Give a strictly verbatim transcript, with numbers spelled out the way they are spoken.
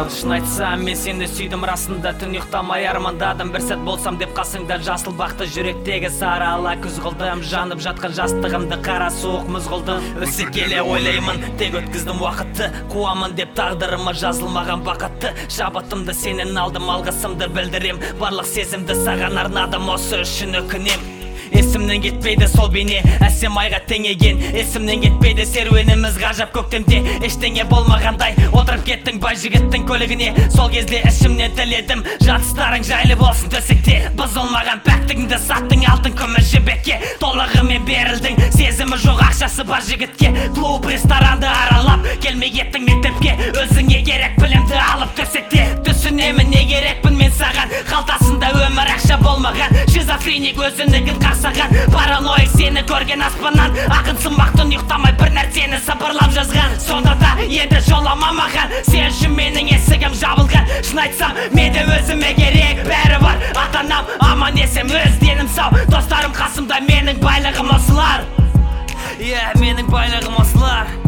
Шын айтсам мен сені сүйдім расында, түн ұйықтамай армандадым, бір сәт болсам деп қасыңда. Жасыл бақты жүректегі сары ала күз қылдым, жанып жатқан жастығымды қара суық мұз қылдым. Өсе келе ойлаймын, тек өткіздім уақытты, қуамын деп тағдырыма жазылмаған бақытты. Шабытымды сенен алдым, алғысымды білдірем, барлық сезімді саған арнадым, осы үшін өкінем. Есімнен кетпейді сол бейне, әсем айға теңеген. Есімнен кетпейді серуеніміз ғажап көктемде. Ештеңе болмағандай отырып кеттің бай жігіттің көлігіне. Сол кезде ішімнен тіледім, жатыстарың жайлы болсын төсекте. Бұзылмаған пәктігіңді саттың алтын күміс жібекке. Толығымен берілдің, сезімі жоқ ақшасы бар жігітке. Клуб ресторанды аралап келмей кеттің мектепке. Өзіңе керек білімді алып төсекте. Түсінемін не керекпін мен саған, қалтасында өмір ақша болмаған. Шизофреник өзінігін қақсаған, параноик сені көрген аспаннан. Ақын сымбақтың ұйықтамай бір нәрсені сыбырлап жазған. Сонда да енді жолама маған, сен үшін менің есігім жабылған. Шын айтсам менде өзіме керек бәрі бар, ата-анам аман есем, өз денім сау, достарым қасымда, менің байлығым осылар. Иә, менің байлығым осылар.